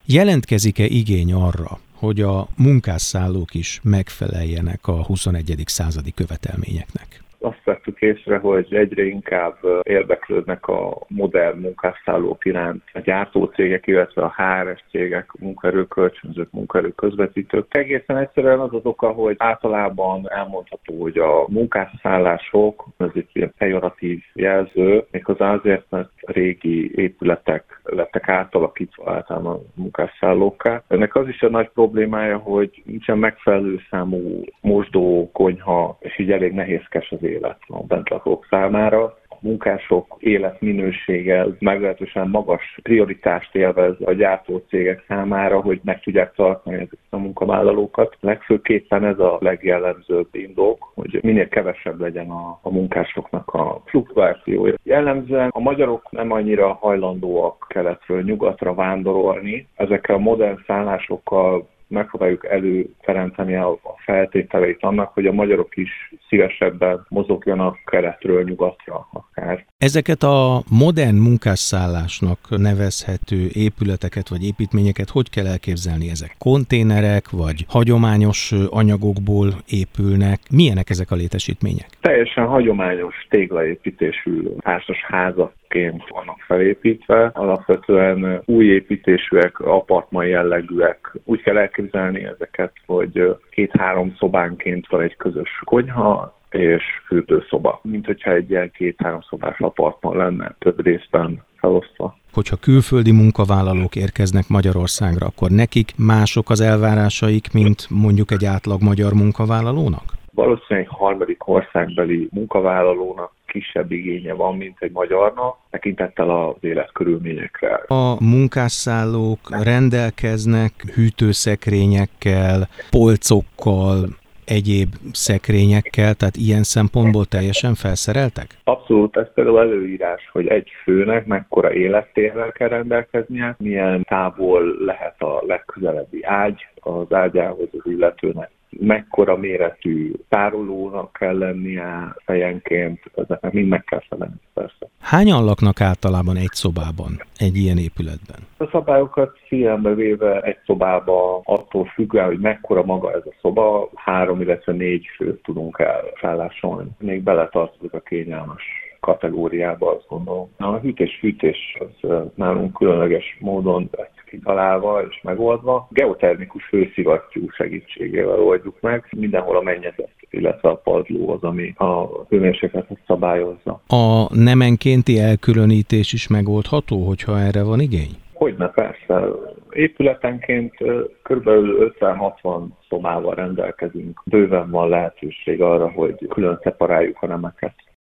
Jelentkezik-e igény arra, hogy a munkásszállók is megfeleljenek a 21. századi követelményeknek? Azt vettük észre, hogy egyre inkább érdeklődnek a modern munkásszállók iránt a gyártócégek, illetve a HRS cégek, munkaerőkölcsönzők, munkaerőközvetítők. Egészen egyszerűen az az oka, hogy általában elmondható, hogy a munkásszállások, ez egy ilyen pejoratív jelző, méghozzá azért, mert régi épületek lettek átalakítva általában munkásszállókká. Ennek az is a nagy problémája, hogy nincsen megfelelő számú mosdó, konyha, és így elég nehézkes az élet a bentlakók számára. A munkások életminősége meglehetősen magas prioritást élvez a gyártócégek számára, hogy meg tudják tartani ezeket a munkavállalókat. Legfőképpen ez a legjellemzőbb indok, hogy minél kevesebb legyen a munkásoknak a fluktuációja. Jellemzően a magyarok nem annyira hajlandóak keletről nyugatra vándorolni. Ezekkel a modern szállásokkal megpróbáljuk előteremteni a feltételeit annak, hogy a magyarok is szívesebben mozogjanak keletről nyugatra akár. Ezeket a modern munkásszállásnak nevezhető épületeket vagy építményeket hogy kell elképzelni? Ezek konténerek vagy hagyományos anyagokból épülnek? Milyenek ezek a létesítmények? Teljesen hagyományos téglaépítésű társasházakként vannak felépítve. Alapvetően új építésűek, apartman jellegűek. Úgy kell elképzelni ezeket, hogy 2-3 szobánként van egy közös konyha és fürdőszoba. Mint hogyha egy ilyen 2-3 szobás apartman lenne, több részben felosztva. Hogyha külföldi munkavállalók érkeznek Magyarországra, akkor nekik mások az elvárásaik, mint mondjuk egy átlag magyar munkavállalónak? Valószínűleg egy harmadik országbeli munkavállalónak kisebb igénye van, mint egy magyarnak, tekintettel az életkörülményekre. A munkásszállók rendelkeznek hűtőszekrényekkel, polcokkal, egyéb szekrényekkel, tehát ilyen szempontból teljesen felszereltek? Abszolút, ez például előírás, hogy egy főnek mekkora élettérrel kell rendelkeznie, milyen távol lehet a legközelebbi ágy az ágyához az illetőnek, mekkora méretű tárolónak kell lennie fejenként, ezeknek mind meg kell felelni persze. Hányan laknak általában egy szobában, egy ilyen épületben? A szabályokat figyelembe véve egy szobába attól függően, hogy mekkora maga ez a szoba, 3, illetve 4 főt tudunk elszállásolni. Még beletartozik a kényelmes kategóriába, azt gondolom. A hűtés-fűtés az nálunk különleges módon kitalálva és megoldva. Geotermikus hőszivattyú segítségével oldjuk meg. Mindenhol a mennyezet, illetve a padló az, ami a hőmérsékletet szabályozza. A nemenkénti elkülönítés is megoldható, hogyha erre van igény? Hogyne, persze. Épületenként kb. 50-60 szobával rendelkezünk. Bőven van lehetőség arra, hogy külön szeparáljuk a nemeket.